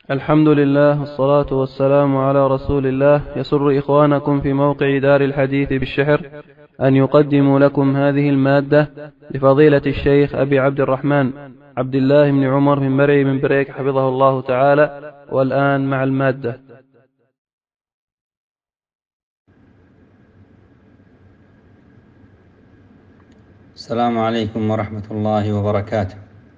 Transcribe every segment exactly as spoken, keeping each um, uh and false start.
الحمد لله والصلاة والسلام على رسول الله. يسر إخوانكم في موقع دار الحديث بالشحر أن يقدموا لكم هذه المادة لفضيلة الشيخ أبي عبد الرحمن عبد الله بن عمر بن مرعي بن بريك حفظه الله تعالى. والآن مع المادة. السلام عليكم ورحمة الله وبركاته.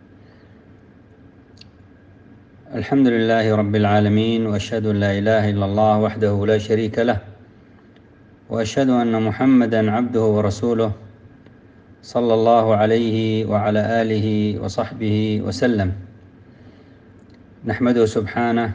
الحمد لله رب العالمين، وأشهد أن لا إله إلا الله وحده لا شريك له، وأشهد أن محمدا عبده ورسوله صلى الله عليه وعلى آله وصحبه وسلم. نحمده سبحانه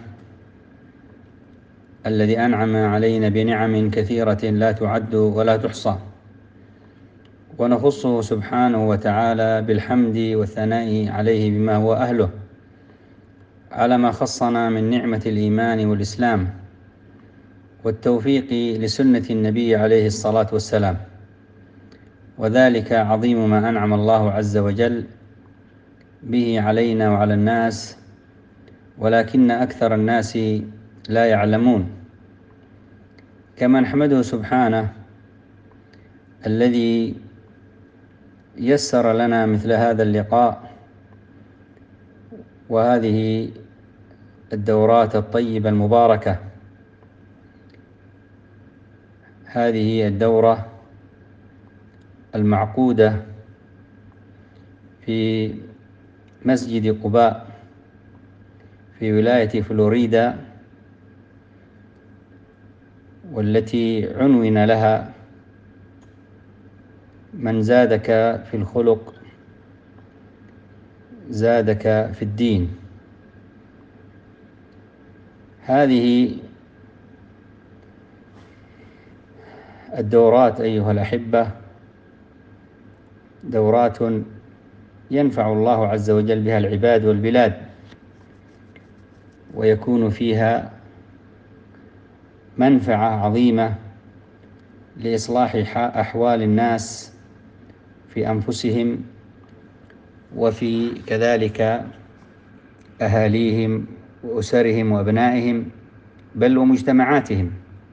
الذي أنعم علينا بنعم كثيرة لا تعد ولا تحصى، ونخصه سبحانه وتعالى بالحمد والثناء عليه بما هو أهله على ما خصنا من نعمة الإيمان والإسلام والتوفيق لسنة النبي عليه الصلاة والسلام، وذلك عظيم ما أنعم الله عز وجل به علينا وعلى الناس، ولكن أكثر الناس لا يعلمون. كما نحمده سبحانه الذي يسر لنا مثل هذا اللقاء وهذه الدورات الطيبة المباركة. هذه الدورة المعقودة في مسجد قباء في ولاية فلوريدا، والتي عنون لها من زادك في الخلق زادك في الدين. هذه الدورات أيها الأحبة دورات ينفع الله عز وجل بها العباد والبلاد، ويكون فيها منفعة عظيمة لإصلاح أحوال الناس في أنفسهم وفي كذلك أهاليهم وأسرهم وأبنائهم بل ومجتمعاتهم.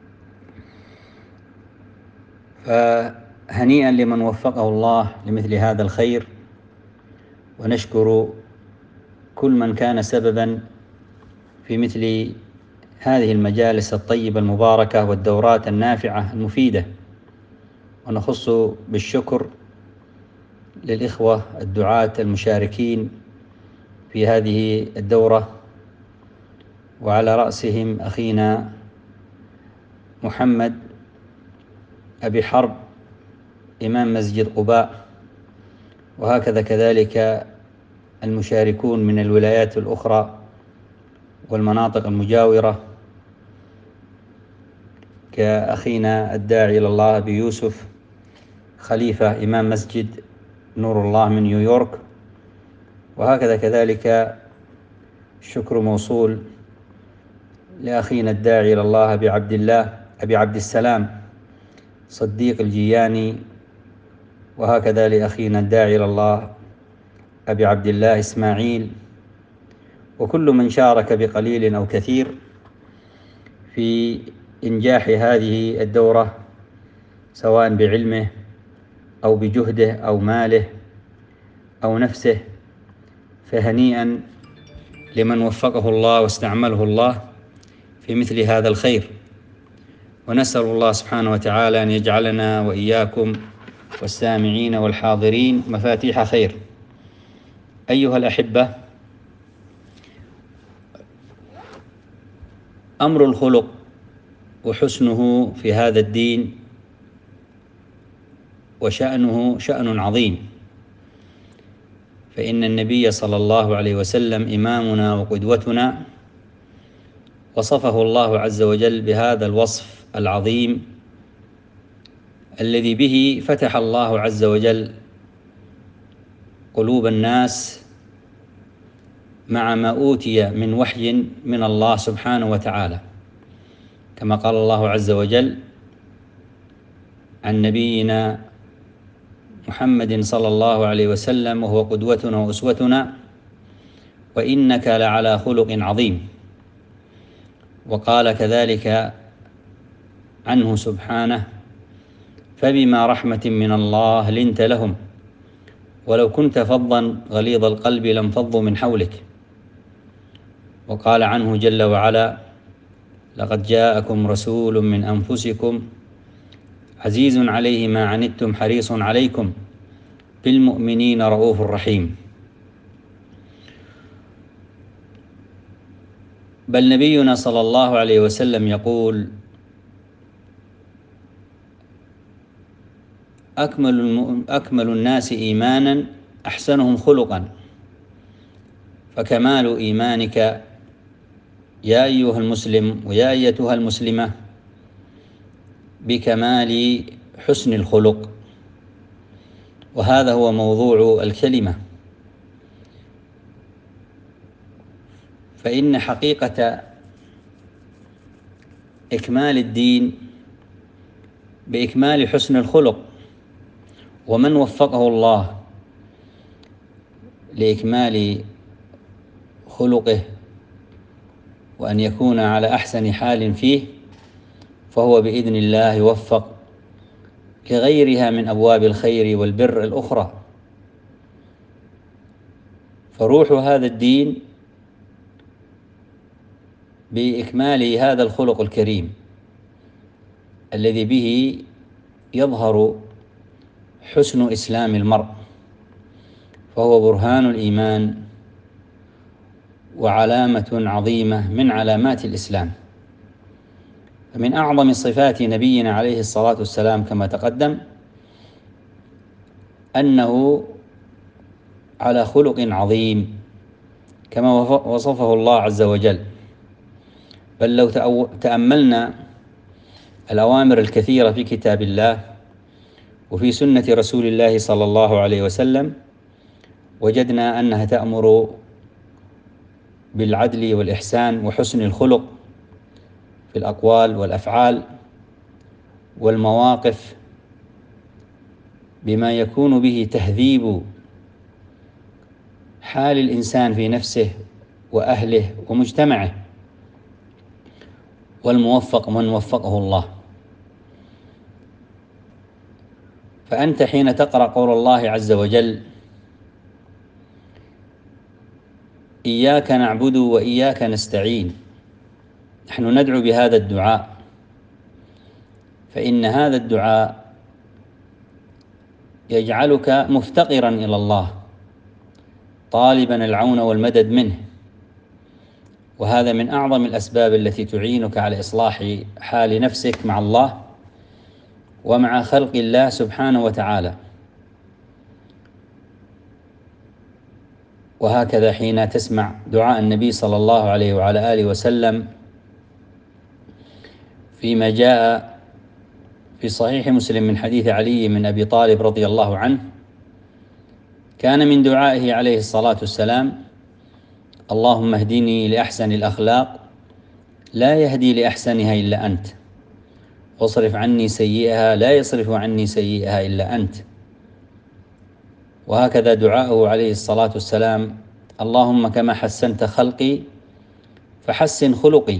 فهنيئا لمن وفقه الله لمثل هذا الخير، ونشكر كل من كان سببا في مثل هذه المجالس الطيبة المباركة والدورات النافعة المفيدة. ونخص بالشكر للإخوة الدعاة المشاركين في هذه الدورة، وعلى رأسهم أخينا محمد أبي حرب إمام مسجد قباء، وهكذا كذلك المشاركون من الولايات الأخرى والمناطق المجاورة كأخينا الداعي إلى الله أبي يوسف خليفة إمام مسجد نور الله من نيويورك، وهكذا كذلك الشكر موصول لأخينا الداعي إلى الله أبي عبد الله أبي عبد السلام صديق الجياني، وهكذا لأخينا الداعي إلى الله أبي عبد الله إسماعيل، وكل من شارك بقليل أو كثير في إنجاح هذه الدورة، سواء بعلمه أو بجهده أو ماله أو نفسه. فهنيئا لمن وفقه الله واستعمله الله في مثل هذا الخير، ونسأل الله سبحانه وتعالى أن يجعلنا وإياكم والسامعين والحاضرين مفاتيح خير. أيها الأحبة، أمر الخلق وحسنه في هذا الدين وشأنه شأن عظيم، فإن النبي صلى الله عليه وسلم إمامنا وقدوتنا، وصفه الله عز وجل بهذا الوصف العظيم الذي به فتح الله عز وجل قلوب الناس مع ما أوتي من وحي من الله سبحانه وتعالى، كما قال الله عز وجل عن نبينا محمد صلى الله عليه وسلم وهو قدوتنا وأسوتنا: وإنك لعلى خلق عظيم. وقال كذلك عنه سبحانه: فبما رحمة من الله لنت لهم ولو كنت فظا غليظ القلب لانفضوا من حولك. وقال عنه جل وعلا: لقد جاءكم رسول من أنفسكم عزيز عليه ما عنتم حريص عليكم بالمؤمنين رؤوف رحيم. بل نبينا صلى الله عليه وسلم يقول: أكمل, أكمل الناس إيمانا أحسنهم خلقا، فكمال إيمانك يا أيها المسلم ويا أيتها المسلمة بكمال حسن الخلق. وهذا هو موضوع الكلمة. فإن حقيقة إكمال الدين بإكمال حسن الخلق، ومن وفقه الله لإكمال خلقه وأن يكون على أحسن حال فيه فهو بإذن الله يوفق لغيرها من أبواب الخير والبر الأخرى. فروح هذا الدين بإكمال هذا الخلق الكريم الذي به يظهر حسن إسلام المرء، فهو برهان الإيمان وعلامة عظيمة من علامات الإسلام. فمن أعظم صفات نبينا عليه الصلاة والسلام كما تقدم أنه على خلق عظيم كما وصفه الله عز وجل. بل لو تأملنا الأوامر الكثيرة في كتاب الله وفي سنة رسول الله صلى الله عليه وسلم وجدنا أنها تأمر بالعدل والإحسان وحسن الخلق في الأقوال والأفعال والمواقف، بما يكون به تهذيب حال الإنسان في نفسه وأهله ومجتمعه، والموفق من وفقه الله. فأنت حين تقرأ قول الله عز وجل: إياك نعبد وإياك نستعين، نحن ندعو بهذا الدعاء، فإن هذا الدعاء يجعلك مفتقرا إلى الله طالبا العون والمدد منه، وهذا من أعظم الأسباب التي تعينك على إصلاح حال نفسك مع الله ومع خلق الله سبحانه وتعالى. وهكذا حين تسمع دعاء النبي صلى الله عليه وعلى آله وسلم فيما جاء في صحيح مسلم من حديث علي من أبي طالب رضي الله عنه، كان من دعائه عليه الصلاة والسلام: اللهم اهدني لأحسن الأخلاق لا يهدي لأحسنها إلا أنت، واصرف عني سيئها لا يصرف عني سيئها إلا أنت. وهكذا دعاءه عليه الصلاة والسلام: اللهم كما حسنت خلقي فحسن خلقي.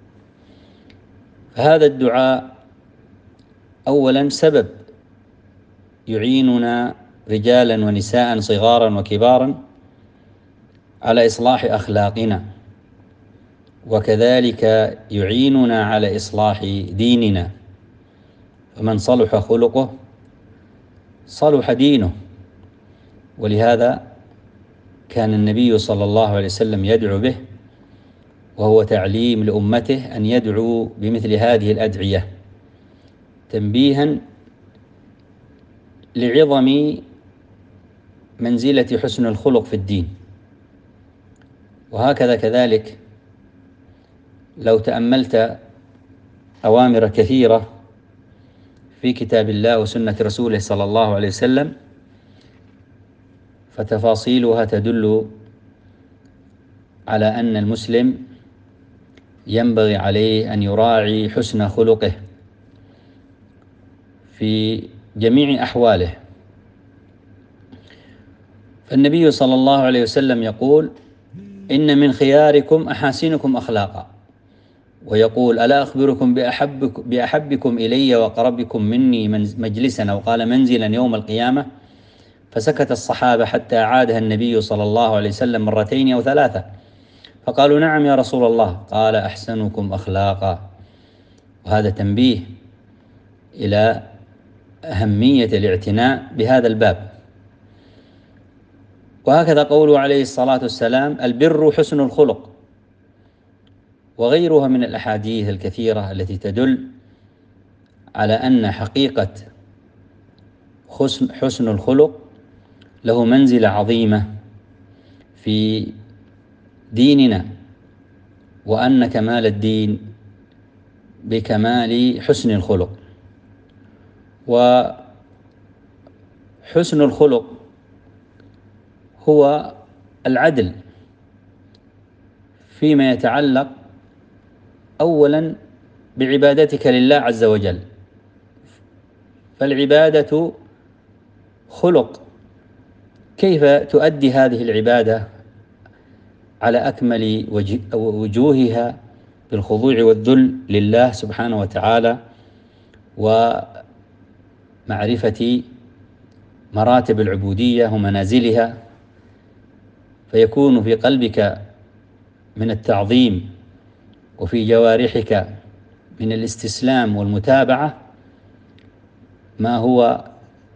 فهذا الدعاء أولا سبب يعيننا رجالا ونساء صغارا وكبارا على إصلاح أخلاقنا، وكذلك يعيننا على إصلاح ديننا، فمن صلح خلقه صلح دينه. ولهذا كان النبي صلى الله عليه وسلم يدعو به، وهو تعليم لأمته أن يدعو بمثل هذه الأدعية تنبيها لعظم منزلة حسن الخلق في الدين. وهكذا كذلك لو تأملت أوامر كثيرة في كتاب الله وسنة رسوله صلى الله عليه وسلم فتفاصيلها تدل على أن المسلم ينبغي عليه أن يراعي حسن خلقه في جميع أحواله. فالنبي صلى الله عليه وسلم يقول: إن من خياركم أحاسنكم أخلاقا، ويقول: ألا أخبركم بأحبك بأحبكم إلي وأقربكم مني مجلسا، أو قال منزلا يوم القيامة؟ فسكت الصحابة حتى أعادها النبي صلى الله عليه وسلم مرتين أو ثلاثة، فقالوا: نعم يا رسول الله. قال: أحسنكم أخلاقا. وهذا تنبيه إلى أهمية الاعتناء بهذا الباب. وهكذا قوله عليه الصلاة والسلام: البر حسن الخلق، وغيرها من الأحاديث الكثيرة التي تدل على أن حقيقة حسن الخلق له منزلة عظيمة في ديننا، وأن كمال الدين بكمال حسن الخلق. وحسن الخلق هو العدل فيما يتعلق أولا بعبادتك لله عز وجل، فالعبادة خلق، كيف تؤدي هذه العبادة على أكمل وجوهها بالخضوع والذل لله سبحانه وتعالى، ومعرفة مراتب العبودية ومنازلها، فيكون في قلبك من التعظيم وفي جوارحك من الاستسلام والمتابعة ما هو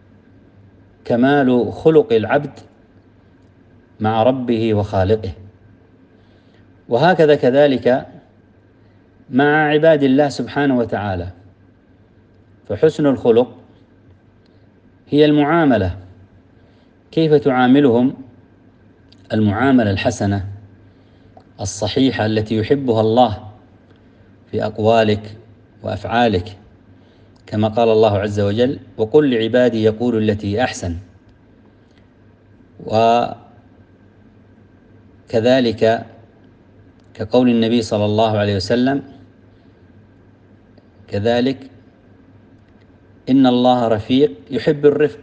كمال خلق العبد مع ربه وخالقه. وهكذا كذلك مع عباد الله سبحانه وتعالى، فحسن الخلق هي المعاملة، كيف تعاملهم المعاملة الحسنة الصحيحة التي يحبها الله في أقوالك وأفعالك، كما قال الله عز وجل: وقل لعبادي يقولوا التي أحسن. وكذلك كقول النبي صلى الله عليه وسلم كذلك: إن الله رفيق يحب الرفق،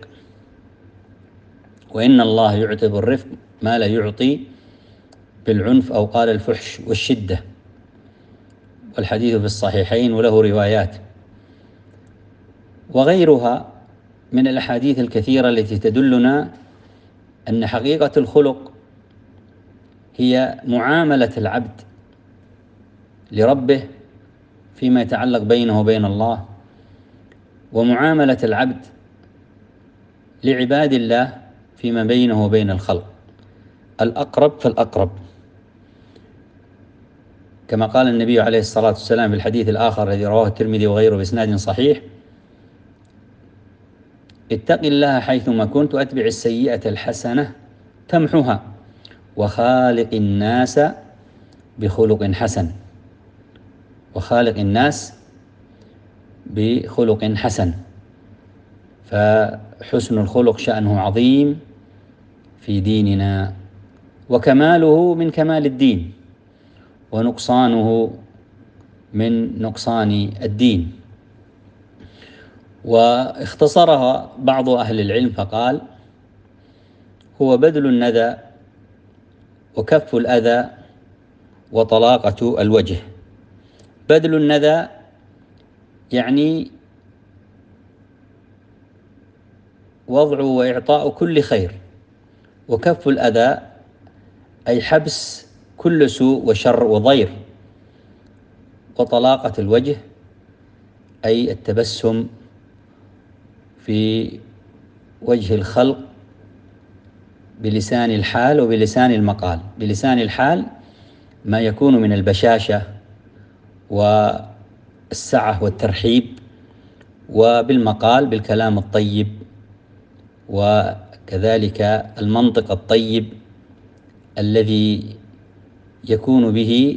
وإن الله يعطي بالرفق ما لا يعطي بالعنف، أو قال الفحش والشدة، والحديث في الصحيحين وله روايات. وغيرها من الأحاديث الكثيرة التي تدلنا أن حقيقة الخلق هي معاملة العبد لربه فيما يتعلق بينه وبين الله، ومعاملة العبد لعباد الله فيما بينه وبين الخلق، الأقرب فالأقرب، كما قال النبي عليه الصلاة والسلام في الحديث الآخر الذي رواه الترمذي وغيره بإسناد صحيح: اتق الله حيثما كنت وأتبع السيئة الحسنة تمحها وخالق الناس بخلق حسن. وخالق الناس بخلق حسن. فحسن الخلق شأنه عظيم في ديننا، وكماله من كمال الدين، ونقصانه من نقصان الدين. واختصرها بعض أهل العلم فقال: هو بذل الندى وكف الأذى وطلاقة الوجه. بذل الندى يعني وضع وإعطاء كل خير، وكف الأذى أي حبس كل سوء وشر وضير، وطلاقة الوجه أي التبسم في وجه الخلق بلسان الحال وبلسان المقال. بلسان الحال ما يكون من البشاشة والسعة والترحيب، وبالمقال بالكلام الطيب، وكذلك المنطق الطيب الذي يكون به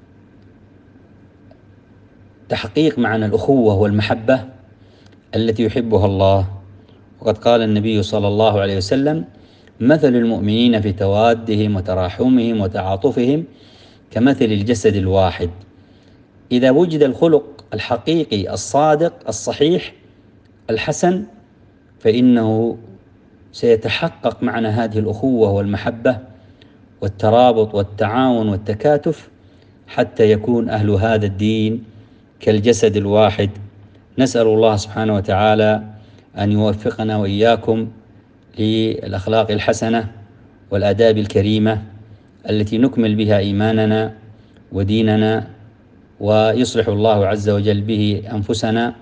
تحقيق معنى الأخوة والمحبة التي يحبها الله. وقد قال النبي صلى الله عليه وسلم: مثل المؤمنين في توادهم وتراحمهم وتعاطفهم كمثل الجسد الواحد، إذا وجد الخلق الحقيقي الصادق الصحيح الحسن فإنه سيتحقق معنى هذه الأخوة والمحبة والترابط والتعاون والتكاتف حتى يكون أهل هذا الدين كالجسد الواحد. نسأل الله سبحانه وتعالى أن يوفقنا وإياكم للأخلاق الحسنة والآداب الكريمة التي نكمل بها إيماننا وديننا، ويصلح الله عز وجل به أنفسنا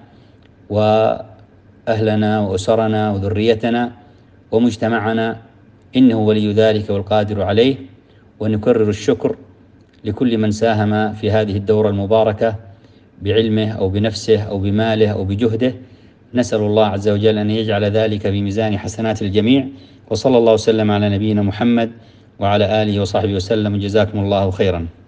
وأهلنا وأسرنا وذريتنا ومجتمعنا، إنه ولي ذلك والقادر عليه. ونكرر الشكر لكل من ساهم في هذه الدورة المباركة بعلمه أو بنفسه أو بماله أو بجهده. نسأل الله عز وجل أن يجعل ذلك بميزان حسنات الجميع. وصلى الله وسلم على نبينا محمد وعلى آله وصحبه وسلم. جزاكم الله خيرا.